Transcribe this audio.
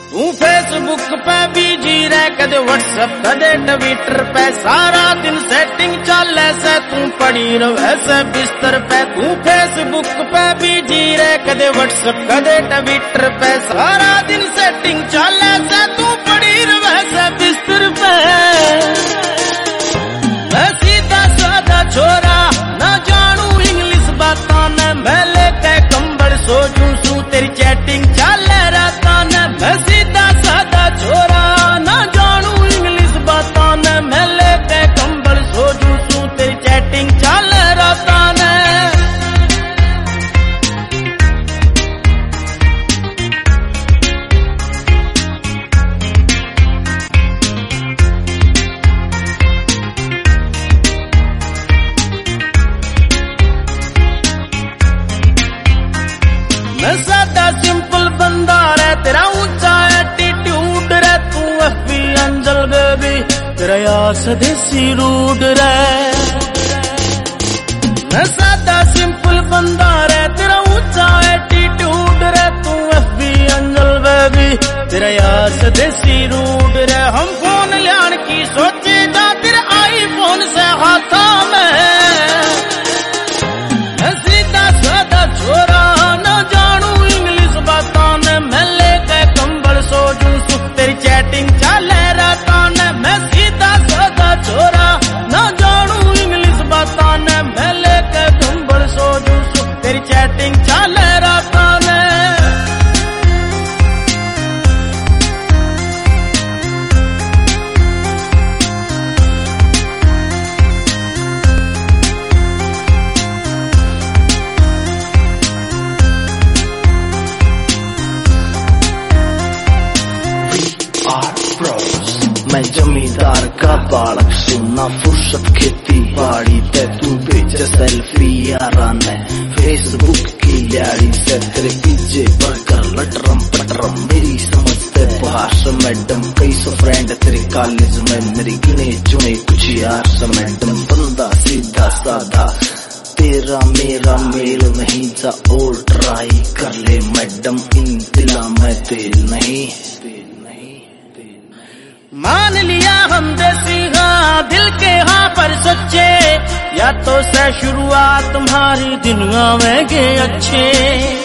तू फेसबुक पे बिजी रह, कदे व्हाट्सएप कदे ट्विटर पे, सारा दिन सेटिंग चले से तू पड़ी रहे से बिस्तर पे। तू फेसबुक पे बिजी रह, कदे व्हाट्सएप कदे ट्विटर पे, सारा दिन सेटिंग चले से तू पड़ी रहे से बिस्तर पे। मैं सीधा साधा छोरा ना जानू इंग्लिश बातां ने, मैं लेके कंबल सो जूं तेरी चैटिंग चले रातां ने। मैं सीधा साधा छोरा ना जानू इंग्लिश बातां ने, मैं लेके कंबल सो जूं तेरी चैटिंग चले रातां ने। मैं सादा सिंपल बंदा रे, तेरा ऊंचा एटीट्यूड रे, तू एफबी एंजल बेबी, तेरा यार स्वदेशी रूड रे। मैं सादा सिंपल बंदा रे, तेरा ऊंचा एटीट्यूड रे, तू एफबी एंजल बेबी, तेरा यार स्वदेशी रूड रे। हम फोन लियान की सोचे जा, तेरे आईफोन से हाथा में। मैं सीधा सादा छोरा तेरी चैटिंग चले रातां ने। मैं सीधा साधा छोरा ना जानू इंग्लिश बातां ने, मैं लेके कंबल सो जूं तेरी चैटिंग चले रातां ने। मैं जमींदार का बालक, सुना फुर्सत खेती बाड़ी पे, तू भेज सेल्फी यारा ने फेसबुक की ल्याड़ी से। तेरे पीछे बढ़कर लटरम पटरम मेरी समझते भाष मैडम, कई सौ फ्रेंड तेरे कॉलेज में, मेरी गिने चुने कुछ यार से मैडम। बंदा सीधा साधा तेरा मेरा मेल नहीं जा, और ट्राई कर ले मैडम, इन दिला में तेल नहीं। मान लिया हम देसी हाँ, दिल के हाँ पर सच्चे, या तो से शुरुआत तुम्हारी दुनिया में गे अच्छे।